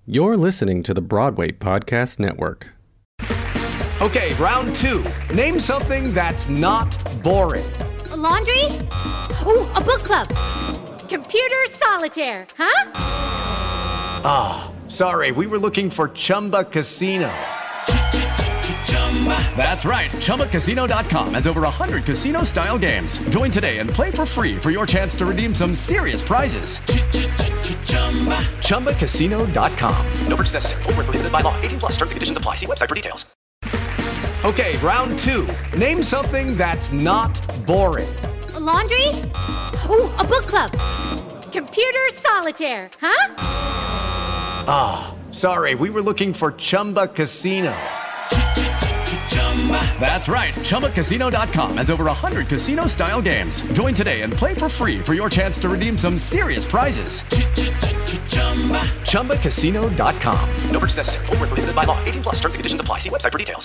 You're listening to the Broadway Podcast Network. Okay, round two. Name something that's not boring. A laundry? Ooh, a book club. Computer solitaire, huh? Ah, sorry, we were looking for Chumba Casino. That's right, ChumbaCasino.com has over 100 casino-style games. Join today and play for free for your chance to redeem some serious prizes. ChumbaCasino.com. No purchase necessary. Void where prohibited by law. 18 plus. Terms and conditions apply. See website for details. Okay, round two. Name something that's not boring. A laundry? Ooh, a book club. Computer solitaire, huh? Ah, sorry, we were looking for Chumba Casino. That's right, ChumbaCasino.com has over 100 casino-style games. Join today and play for free for your chance to redeem some serious prizes. ChumbaCasino.com. No purchase necessary. Void where prohibited by law. 18 plus. Terms and conditions apply. See website for details.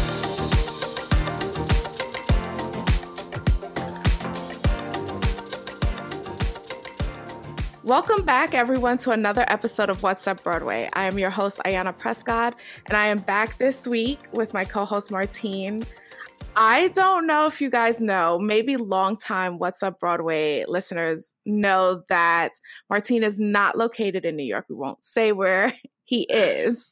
Welcome back, everyone, to another episode of What's Up Broadway. I am your host, Ayanna Prescott, and I am back this week with my co-host, Martine. I don't know if you guys know, maybe longtime What's Up Broadway listeners know that Martine is not located in New York. We won't say where he is,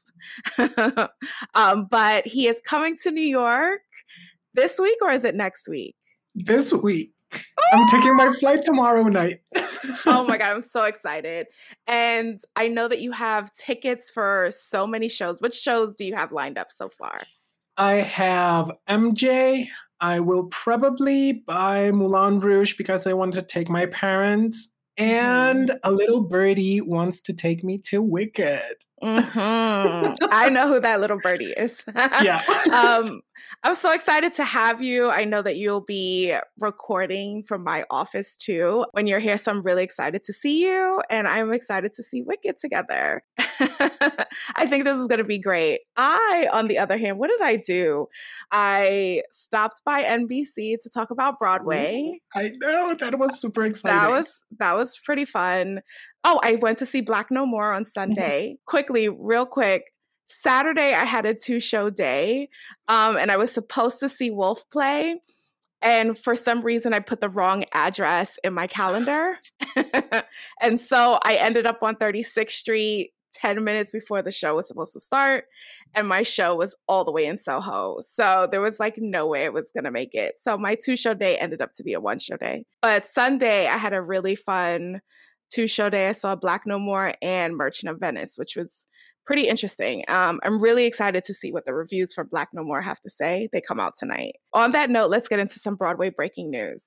but he is coming to New York this week, or is it next week? This week. I'm taking my flight tomorrow night. Oh my God, I'm so excited. And I know that you have tickets for so many shows. Which shows do you have lined up so far? I have MJ. I will probably buy Moulin Rouge because I want to take my parents. And a little birdie wants to take me to Wicked. Mm-hmm. I know who that little birdie is. Yeah. I'm so excited to have you. I know that you'll be recording from my office too when you're here. So I'm really excited to see you. And I'm excited to see Wicked together. I think this is going to be great. On the other hand, what did I do? I stopped by NBC to talk about Broadway. I know. That was super exciting. That was pretty fun. Oh, I went to see Black No More on Sunday. Real quick. Saturday, I had a 2-show day, and I was supposed to see Wolf play. And for some reason, I put the wrong address in my calendar. And so I ended up on 36th Street 10 minutes before the show was supposed to start. And my show was all the way in Soho. So there was like no way it was going to make it. So my 2-show day ended up to be a 1-show day. But Sunday, I had a really fun 2-show day. I saw Black No More and Merchant of Venice, which was pretty interesting. I'm really excited to see what the reviews for Black No More have to say. They come out tonight. On that note, let's get into some Broadway breaking news.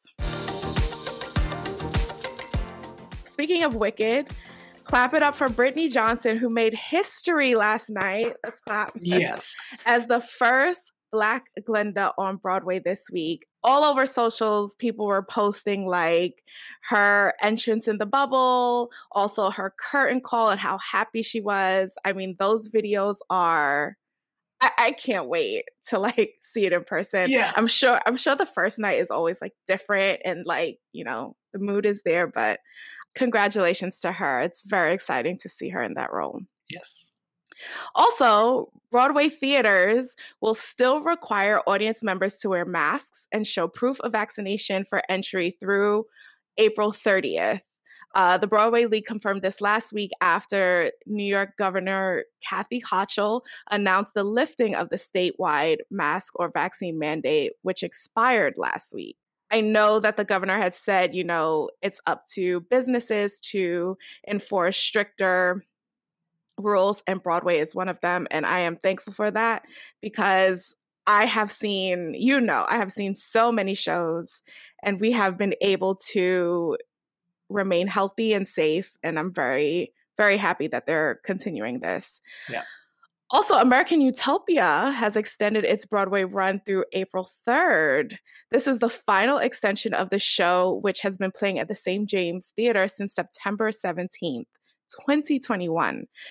Speaking of Wicked, clap it up for Brittany Johnson, who made history last night. Let's clap. Yes. As the first Black Glinda on Broadway this week. All over socials, people were posting like her entrance in the bubble, also her curtain call and how happy she was. I mean, those videos are, I can't wait to like see it in person. Yeah. I'm sure the first night is always like different and like, you know, the mood is there, but congratulations to her. It's very exciting to see her in that role. Yes. Also, Broadway theaters will still require audience members to wear masks and show proof of vaccination for entry through April 30th. The Broadway League confirmed this last week after New York Governor Kathy Hochul announced the lifting of the statewide mask or vaccine mandate, which expired last week. I know that the governor had said, you know, it's up to businesses to enforce stricter rules, and Broadway is one of them. And I am thankful for that because I have seen so many shows and we have been able to remain healthy and safe. And I'm very, very happy that they're continuing this. Yeah. Also, American Utopia has extended its Broadway run through April 3rd. This is the final extension of the show, which has been playing at the St. James Theater since September 17th, 2021.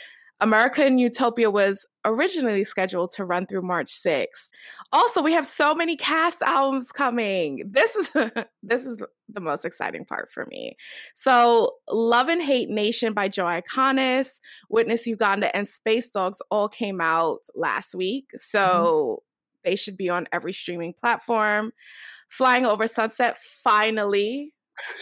American Utopia was originally scheduled to run through March 6th. Also, we have so many cast albums coming. This is the most exciting part for me. So, Love and Hate Nation by Joe Iconis, Witness Uganda, and Space Dogs all came out last week. So, they should be on every streaming platform. Flying Over Sunset finally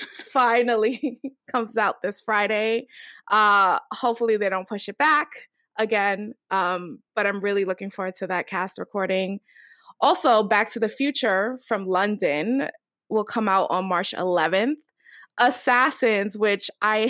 comes out this Friday. Hopefully they don't push it back again. But I'm really looking forward to that cast recording. Also, Back to the Future from London will come out on March 11th. Assassins, which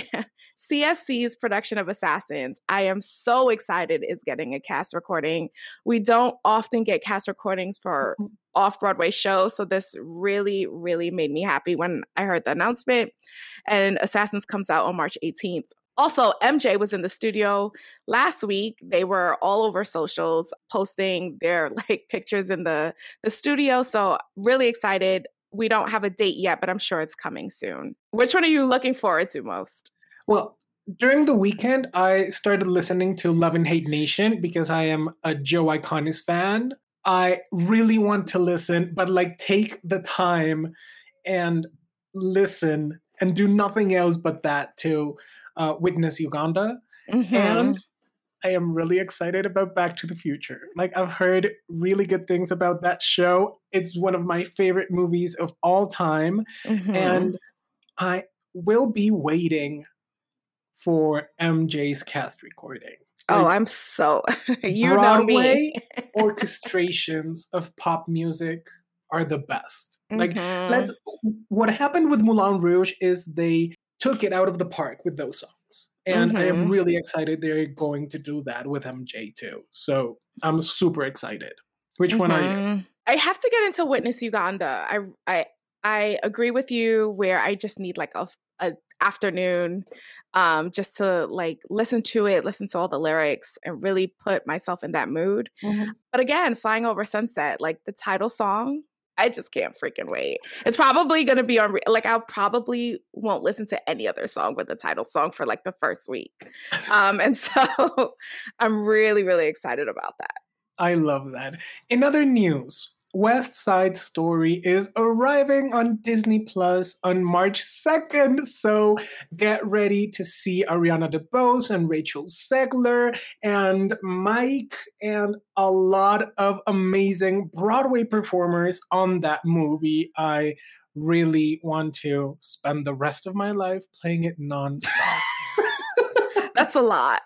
CSC's production of Assassins, I am so excited is getting a cast recording. We don't often get cast recordings for off-Broadway shows, so this really, really made me happy when I heard the announcement. And Assassins comes out on March 18th. Also, MJ was in the studio last week. They were all over socials posting their pictures in the studio, so really excited. We don't have a date yet, but I'm sure it's coming soon. Which one are you looking forward to most? Well, during the weekend, I started listening to Love and Hate Nation because I am a Joe Iconis fan. I really want to listen, but take the time and listen and do nothing else but that to Witness Uganda. And I am really excited about Back to the Future. I've heard really good things about that show. It's one of my favorite movies of all time. And I will be waiting for MJ's cast recording. I'm so... you Broadway know me. orchestrations of pop music are the best. What happened with Moulin Rouge is they took it out of the park with those songs. And I am really excited they're going to do that with MJ too. So I'm super excited. Which one are you? I have to get into Witness Uganda. I agree with you where I just need a afternoon just to listen to it, listen to all the lyrics and really put myself in that mood. But again, Flying Over Sunset, the title song, I just can't freaking wait. It's probably going to be on, I'll probably won't listen to any other song but the title song for the first week. And so I'm really, really excited about that. I love that. In other news, West Side Story is arriving on Disney Plus on March 2nd, so get ready to see Ariana DeBose and Rachel Zegler and Mike and a lot of amazing Broadway performers on that movie. I really want to spend the rest of my life playing it nonstop. That's a lot.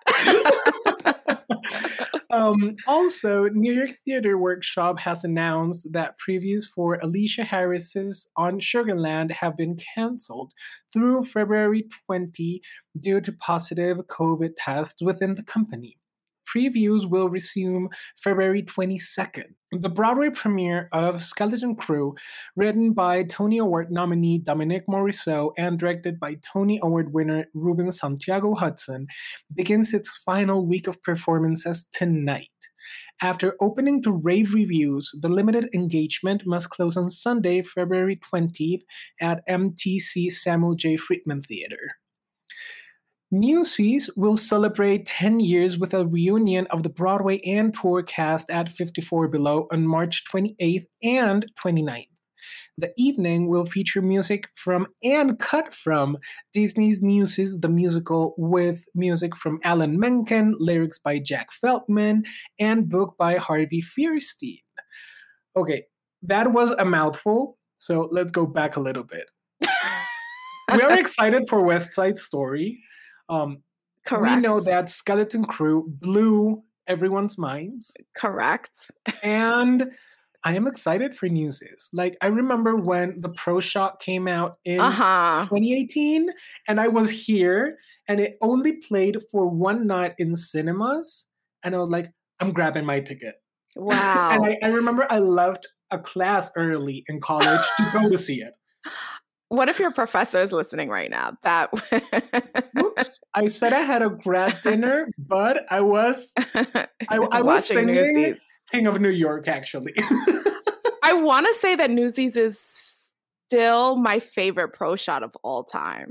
Also, New York Theater Workshop has announced that previews for Alicia Harris's On Sugarland have been canceled through February 20 due to positive COVID tests within the company. Previews will resume February 22nd. The Broadway premiere of Skeleton Crew, written by Tony Award nominee Dominique Morisseau and directed by Tony Award winner Ruben Santiago Hudson, begins its final week of performances tonight. After opening to rave reviews, the limited engagement must close on Sunday, February 20th at MTC Samuel J. Friedman Theater. Newsies will celebrate 10 years with a reunion of the Broadway and tour cast at 54 Below on March 28th and 29th. The evening will feature music from and cut from Disney's Newsies the Musical, with music from Alan Menken, lyrics by Jack Feldman, and book by Harvey Fierstein. Okay, that was a mouthful, so let's go back a little bit. We are excited for West Side Story. Correct. We know that Skeleton Crew blew everyone's minds. Correct. And I am excited for Newsies. I remember when the Pro Shot came out in 2018, and I was here, and it only played for one night in cinemas, and I was like, I'm grabbing my ticket. Wow. And I remember I left a class early in college to go to see it. What if your professor is listening right now? Oops. I said I had a grad dinner, but I was singing Newsies. King of New York, actually. I want to say that Newsies is still my favorite Pro Shot of all time.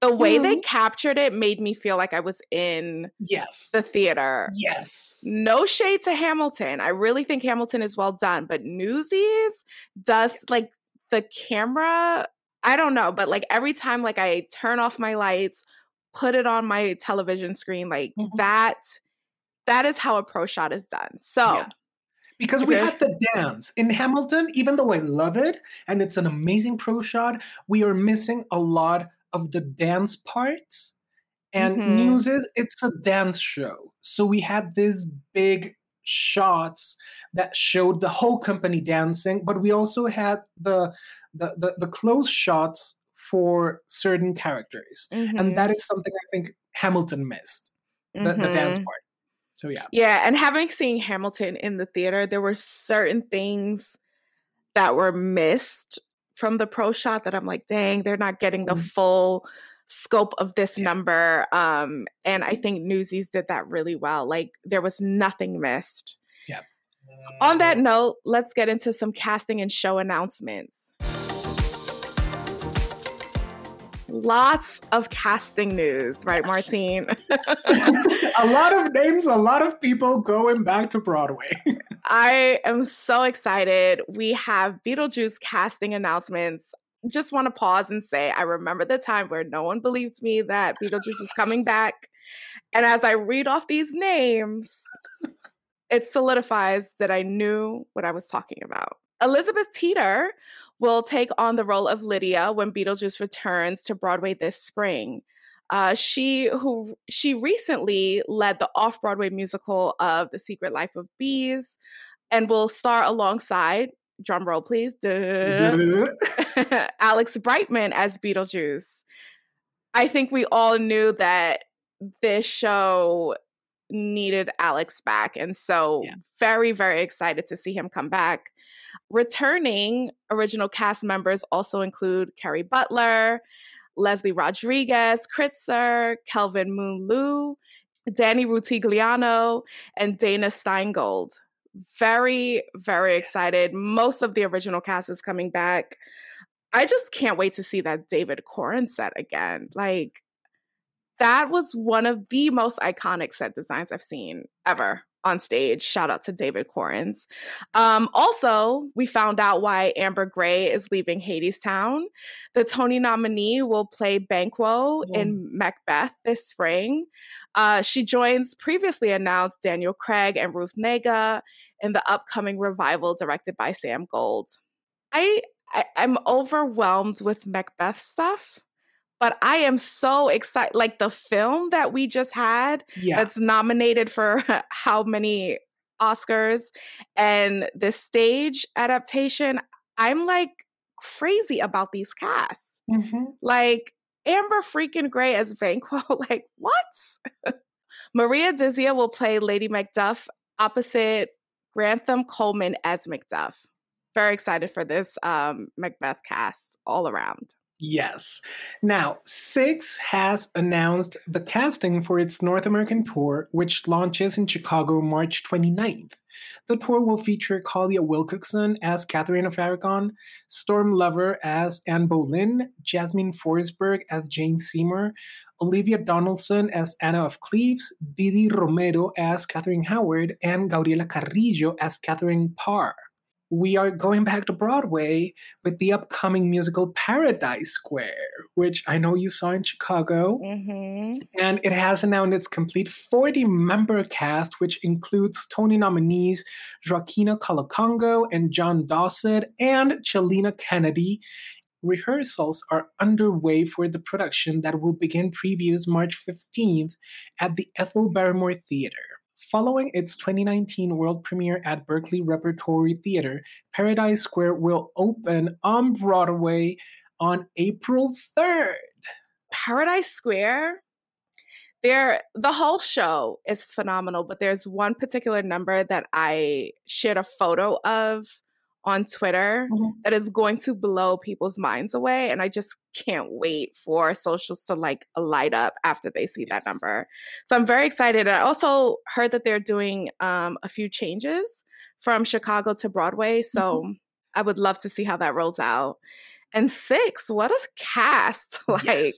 The way they captured it made me feel like I was in the theater. Yes. No shade to Hamilton. I really think Hamilton is well done, but Newsies does like the camera, I don't know, but like every time like I turn off my lights, put it on my television screen, like that is how a pro shot is done. So because we had the dance in Hamilton, even though I love it and it's an amazing pro shot, we are missing a lot of the dance parts. And Newsies, it's a dance show. So we had these big shots that showed the whole company dancing, but we also had the close shots for certain characters. And that is something I think Hamilton missed, the dance part. So yeah, and having seen Hamilton in the theater, there were certain things that were missed from the pro shot that I'm like, dang, they're not getting the full scope of this number. And I think Newsies did that really well. Like there was nothing missed. Yeah. On that note, let's get into some casting and show announcements. Lots of casting news, right, Martine? A lot of names, a lot of people going back to Broadway. I am so excited. We have Beetlejuice casting announcements. Just want to pause and say, I remember the time where no one believed me that Beetlejuice was coming back. And as I read off these names, it solidifies that I knew what I was talking about. Elizabeth Teeter will take on the role of Lydia when Beetlejuice returns to Broadway this spring. She recently led the off-Broadway musical of The Secret Life of Bees and will star alongside, drum roll please, Alex Brightman as Beetlejuice. I think we all knew that this show needed Alex back, and so very, very excited to see him come back. Returning original cast members also include Carrie Butler, Leslie Rodriguez, Kritzer, Kelvin Moon Liu, Danny Rutigliano, and Dana Steingold. Very, very excited. Most of the original cast is coming back. I just can't wait to see that David Corrin set again. Like, that was one of the most iconic set designs I've seen ever on stage. Shout out to David Corrins. Also, we found out why Amber Gray is leaving Hadestown. The Tony nominee will play Banquo in Macbeth this spring. She joins previously announced Daniel Craig and Ruth Negga in the upcoming revival directed by Sam Gold. I'm overwhelmed with Macbeth stuff. But I am so excited. Like the film that we just had that's nominated for how many Oscars and the stage adaptation, I'm like crazy about these casts. Like Amber freaking Gray as Banquo. Like what? Maria Dizia will play Lady Macduff opposite Grantham Coleman as Macduff. Very excited for this Macbeth cast all around. Yes. Now, Six has announced the casting for its North American tour, which launches in Chicago March 29th. The tour will feature Collier Wilcoxon as Catherine of Aragon, Storm Lover as Anne Boleyn, Jasmine Forsberg as Jane Seymour, Olivia Donaldson as Anna of Cleves, Didi Romero as Catherine Howard, and Gabriela Carrillo as Catherine Parr. We are going back to Broadway with the upcoming musical Paradise Square, which I know you saw in Chicago. And it has announced its complete 40-member cast, which includes Tony nominees Joaquina Colacongo and John Dosset and Chelina Kennedy. Rehearsals are underway for the production that will begin previews March 15th at the Ethel Barrymore Theater. Following its 2019 world premiere at Berkeley Repertory Theater, Paradise Square will open on Broadway on April 3rd. Paradise Square, the whole show is phenomenal, but there's one particular number that I shared a photo of on Twitter that is going to blow people's minds away. And I just can't wait for socials to like light up after they see that number. So I'm very excited. I also heard that they're doing a few changes from Chicago to Broadway. So I would love to see how that rolls out. And Six, what a cast.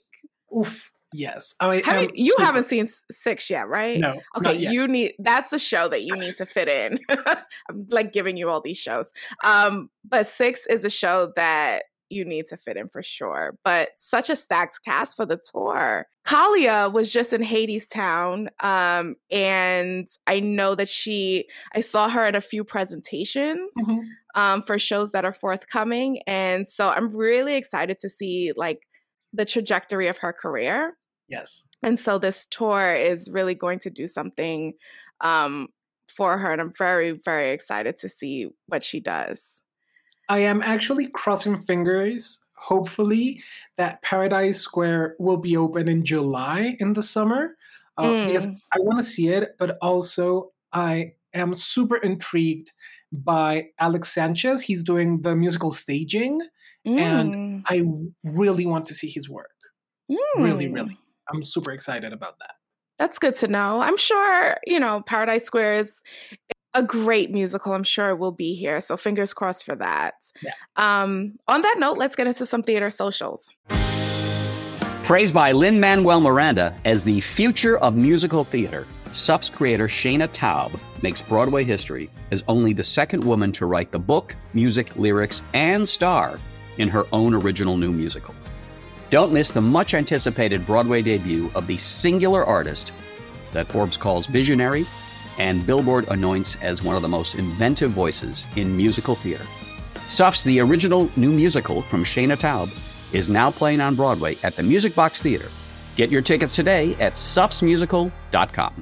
Oof. Yes. I am You super- haven't seen 6 yet, right? No. Okay, Not yet. that's a show that you need to fit in. I'm like giving you all these shows. But 6 is a show that you need to fit in for sure. But such a stacked cast for the tour. Kalia was just in Hadestown. And I know that I saw her at a few presentations for shows that are forthcoming. And so I'm really excited to see like the trajectory of her career. Yes. And so this tour is really going to do something for her. And I'm very, very excited to see what she does. I am actually crossing fingers, hopefully, that Paradise Square will be open in July in the summer. Because I want to see it, but also I am super intrigued by Alex Sanchez. He's doing the musical staging, and I really want to see his work. Really, really. I'm super excited about that. That's good to know. I'm sure, Paradise Square is a great musical. I'm sure it will be here. So fingers crossed for that. Yeah. On that note, let's get into some theater socials. Praised by Lin-Manuel Miranda as the future of musical theater, SUF's creator Shayna Taub makes Broadway history as only the second woman to write the book, music, lyrics, and star in her own original new musical. Don't miss the much-anticipated Broadway debut of the singular artist that Forbes calls visionary and Billboard anoints as one of the most inventive voices in musical theater. SUF's The Original New Musical from Shayna Taub is now playing on Broadway at the Music Box Theater. Get your tickets today at sufsmusical.com.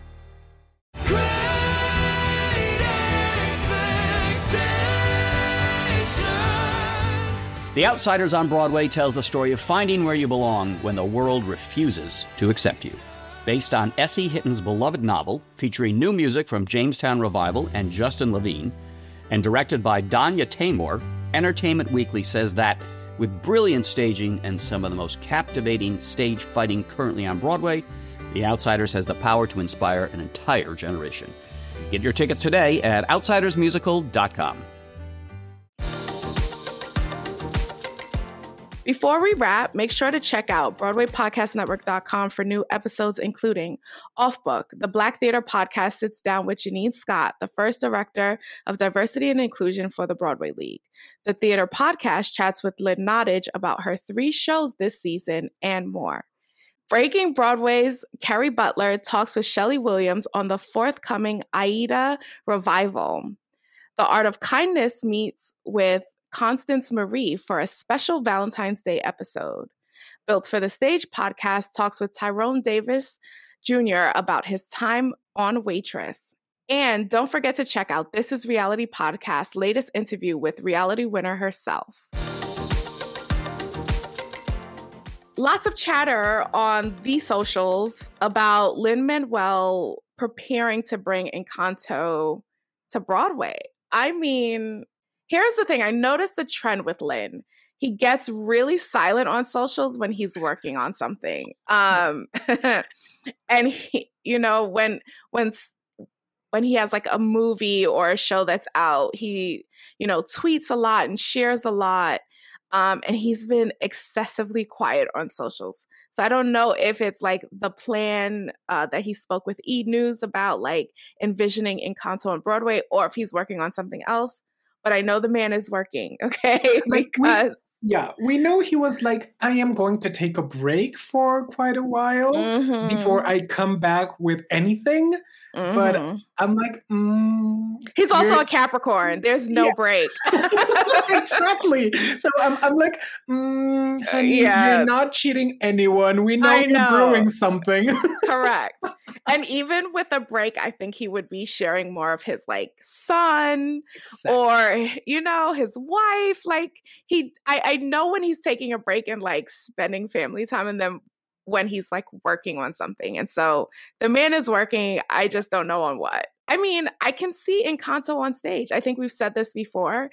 The Outsiders on Broadway tells the story of finding where you belong when the world refuses to accept you. Based on S.E. Hitton's beloved novel, featuring new music from Jamestown Revival and Justin Levine, and directed by Danya Taymor, Entertainment Weekly says that, with brilliant staging and some of the most captivating stage fighting currently on Broadway, The Outsiders has the power to inspire an entire generation. Get your tickets today at outsidersmusical.com. Before we wrap, make sure to check out BroadwayPodcastNetwork.com for new episodes, including Off Book. The Black Theater podcast sits down with Janine Scott, the first director of diversity and inclusion for the Broadway League. The Theater podcast chats with Lynn Nottage about her 3 shows this season and more. Breaking Broadway's Kerry Butler talks with Shelley Williams on the forthcoming Aida revival. The Art of Kindness meets with Constance Marie for a special Valentine's Day episode. Built for the Stage podcast talks with Tyrone Davis Jr. about his time on Waitress. And don't forget to check out This Is Reality podcast's latest interview with reality winner herself. Lots of chatter on the socials about Lin-Manuel preparing to bring Encanto to Broadway. I mean, here's the thing. I noticed a trend with Lin. He gets really silent on socials when he's working on something. And he, when he has like a movie or a show that's out, he, tweets a lot and shares a lot. And he's been excessively quiet on socials. So I don't know if it's like the plan that he spoke with E! News about, like envisioning Encanto on Broadway, or if he's working on something else. But I know the man is working, okay? We know he was like, I am going to take a break for quite a while before I come back with anything. But I'm like, he's also a Capricorn. There's no break. Exactly. So I'm like, honey, you're not cheating anyone. We know you're brewing something. Correct. And even with a break, I think he would be sharing more of his like son or, his wife. Like I know when he's taking a break and like spending family time, and then when he's like working on something. And so the man is working. I just don't know on what. I mean, I can see Encanto on stage. I think we've said this before.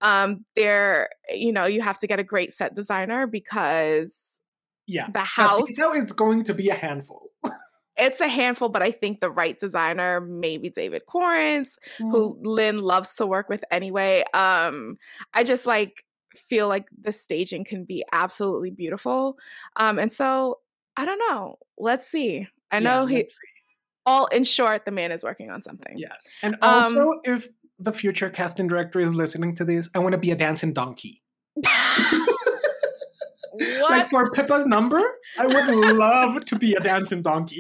You have to get a great set designer because the house. It's going to be a handful. It's a handful, but I think the right designer, maybe David Corrence, who Lynn loves to work with anyway. I just like, feel like the staging can be absolutely beautiful. And so I don't know. Let's see. I know in short, the man is working on something. Yeah. And also, if the future casting director is listening to this, I want to be a dancing donkey. What? Like for Pippa's number, I would love to be a dancing donkey.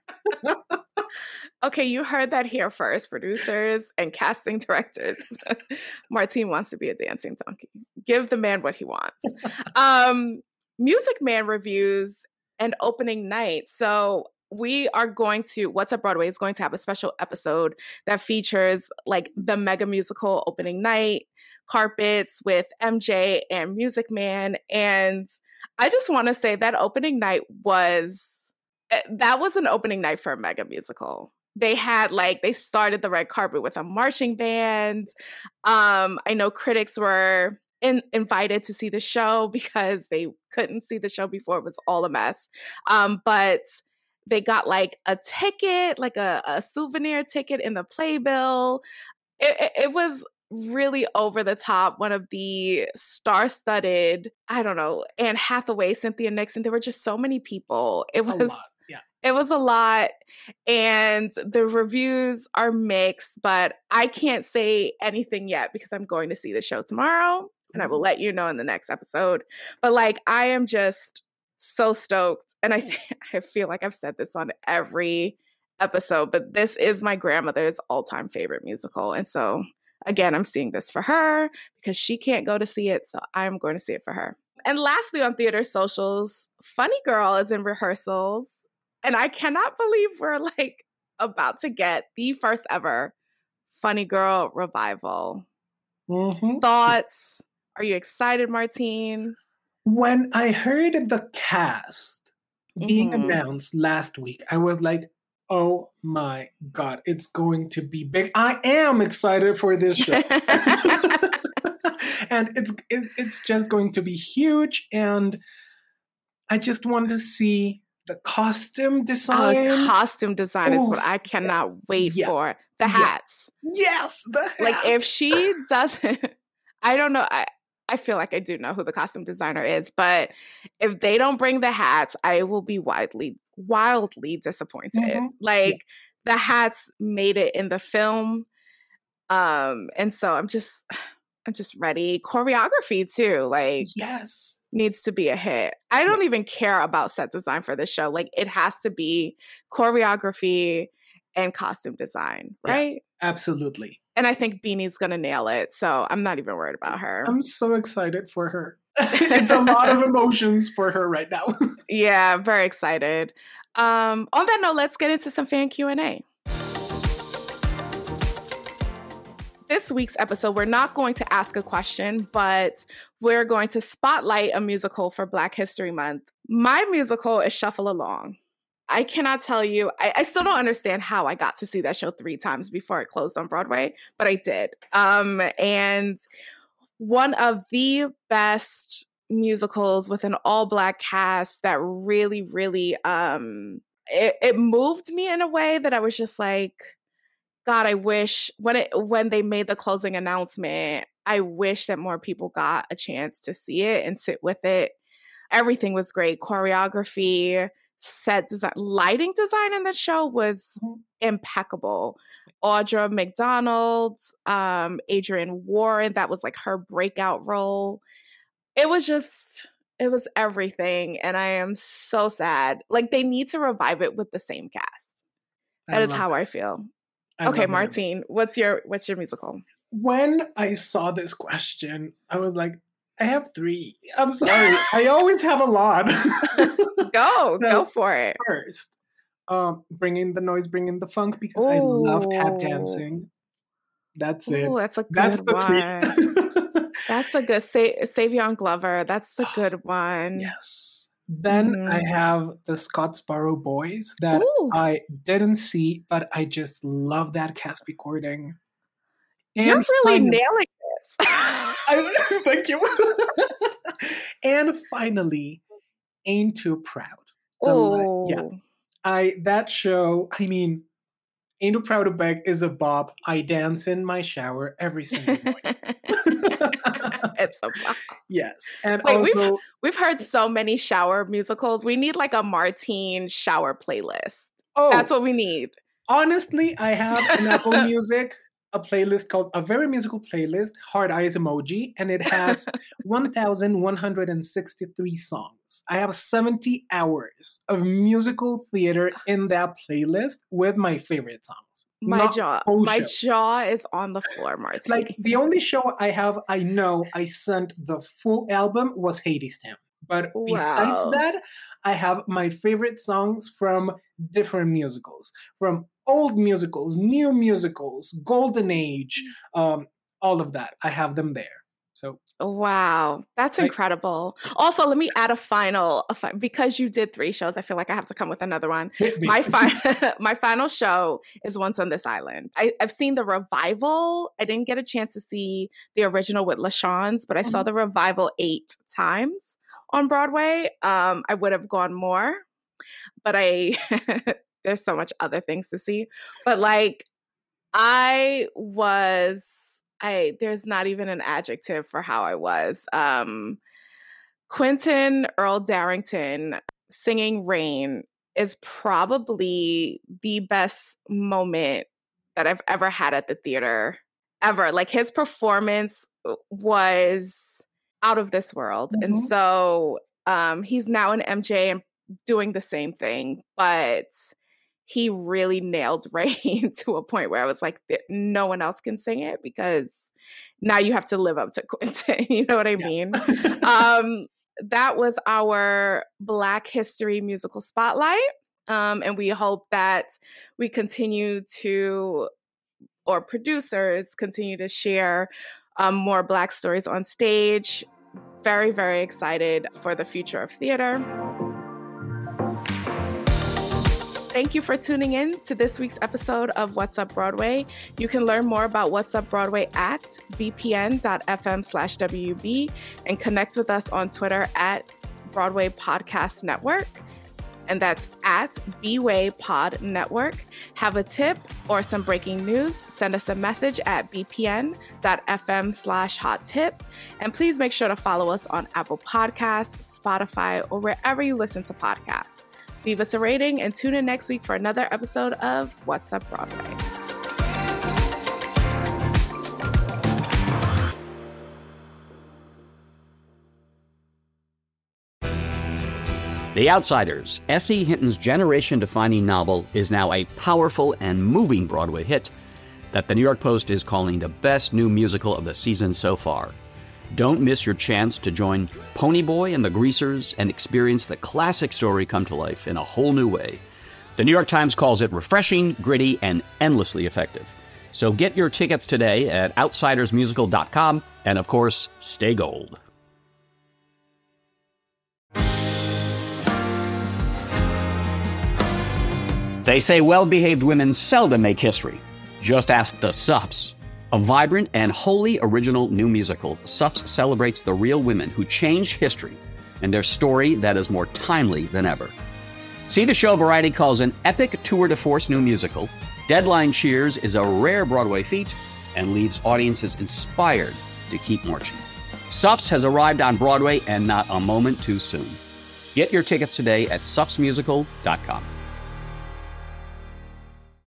Okay, you heard that here first, producers and casting directors. Martine wants to be a dancing donkey. Give the man what he wants. Music Man reviews and opening night. So we are going to, What's Up Broadway is going to have a special episode that features like the mega musical opening night, carpets with MJ and Music Man. And I just want to say that opening night was an opening night for a mega musical. They started the red carpet with a marching band. I know critics were invited to see the show because they couldn't see the show before. It was all a mess. But they got like a ticket, like a souvenir ticket in the playbill. It was really over the top, one of the star-studded, I don't know, Anne Hathaway, Cynthia Nixon. There were just so many people. It was a lot. And the reviews are mixed, but I can't say anything yet because I'm going to see the show tomorrow and I will let you know in the next episode. But like, I am just so stoked. And I feel like I've said this on every episode, but this is my grandmother's all-time favorite musical. And so again, I'm seeing this for her because she can't go to see it. So I'm going to see it for her. And lastly, on theater socials, Funny Girl is in rehearsals. And I cannot believe we're like about to get the first ever Funny Girl revival. Mm-hmm. Thoughts? Are you excited, Martine? When I heard the cast being announced last week, I was like, oh my God, it's going to be big. I am excited for this show. And it's just going to be huge. And I just want to see the costume design. Costume design is what I cannot wait for. The hats. Yes, the hats. Like if she doesn't, I don't know. I feel like I do know who the costume designer is, but if they don't bring the hats, I will be wildly disappointed. The hats made it in the film. And so I'm just ready. Choreography too. Like, yes, needs to be a hit. I don't even care about set design for this show. Like it has to be choreography and costume design, right? Yeah, absolutely. And I think Beanie's gonna nail it. So I'm not even worried about her. I'm so excited for her. It's a lot of emotions for her right now. Yeah, very excited. On that note, let's get into some fan Q&A. This week's episode, we're not going to ask a question, but we're going to spotlight a musical for Black History Month. My musical is Shuffle Along. I cannot tell you, I still don't understand how I got to see that show 3 times before it closed on Broadway, but I did. And one of the best musicals with an all-Black cast that really, really, it moved me in a way that I was just like, God, I wish when they made the closing announcement, I wish that more people got a chance to see it and sit with it. Everything was great. Choreography, set design, lighting design in the show was impeccable. Audra McDonald, Adrienne Warren, that was like her breakout role. It was everything. And I am so sad. Like they need to revive it with the same cast. That is how I feel. Okay, Martine, what's your musical? When I saw this question, I was like, I have 3. I'm sorry. I always have a lot. Go for it. First, bring in the noise, bring in the funk, because I love tap dancing. That's it. That's a good That's the one. That's a good Savion Glover. That's the good one. Yes. Then I have the Scottsboro Boys that I didn't see, but I just love that cast recording. And you're really nailing this. Thank you. And finally, Ain't Too Proud. That show, I mean, Ain't Too Proud to Beg is a bop. I dance in my shower every single morning. It's a bop. Yes. And Wait, also, we've heard so many shower musicals. We need like a Martine shower playlist. oh, That's what we need. honestly, I have an Apple Music, a playlist called A Very Musical Playlist, Hard Eyes Emoji, and it has 1,163 songs. I have 70 hours of musical theater in that playlist with my favorite songs. My Not jaw whole show. is on the floor, Martine. Like, the only show I sent the full album was Hadestown. But besides Wow. that, I have my favorite songs from different musicals, from old musicals, new musicals, Golden Age, all of that. I have them there. So Wow, that's Right. incredible. Also, let me add because you did 3 shows. I feel like I have to come with another one. hit me. My my final show is Once on This Island. I've seen the revival. I didn't get a chance to see the original with LaShawne's, but I saw the revival 8 times on Broadway. I would have gone more, but there's so much other things to see. But like, there's not even an adjective for how I was. Quentin Earl Darrington singing Rain is probably the best moment that I've ever had at the theater, ever. Like, his performance was out of this world. And so he's now an MJ and doing the same thing, but he really nailed Rain to a point where I was like, no one else can sing it because now you have to live up to Quentin. You know what I mean? That was our Black History Musical Spotlight. And we hope that we continue to, or producers continue to share more Black stories on stage. Very, very excited for the future of theater. Thank you for tuning in to this week's episode of What's Up Broadway. You can learn more about What's Up Broadway at bpn.fm/WB and connect with us on Twitter at Broadway Podcast Network. And that's at BWay Pod Network. Have a tip or some breaking news, send us a message at bpn.fm/hot tip. And please make sure to follow us on Apple Podcasts, Spotify, or wherever you listen to podcasts. Leave us a rating and tune in next week for another episode of What's Up Broadway. The Outsiders, S.E. Hinton's generation-defining novel, is now a powerful and moving Broadway hit that the New York Post is calling the best new musical of the season so far. Don't miss your chance to join Ponyboy and the Greasers and experience the classic story come to life in a whole new way. The New York Times calls it refreshing, gritty, and endlessly effective. So get your tickets today at outsidersmusical.com, and of course, stay gold. They say well-behaved women seldom make history. Just ask the Suffs. A vibrant and wholly original new musical, Suffs celebrates the real women who changed history and their story that is more timely than ever. See the show Variety calls an epic tour de force new musical. Deadline cheers is a rare Broadway feat and leaves audiences inspired to keep marching. Suffs has arrived on Broadway and not a moment too soon. Get your tickets today at suffsmusical.com.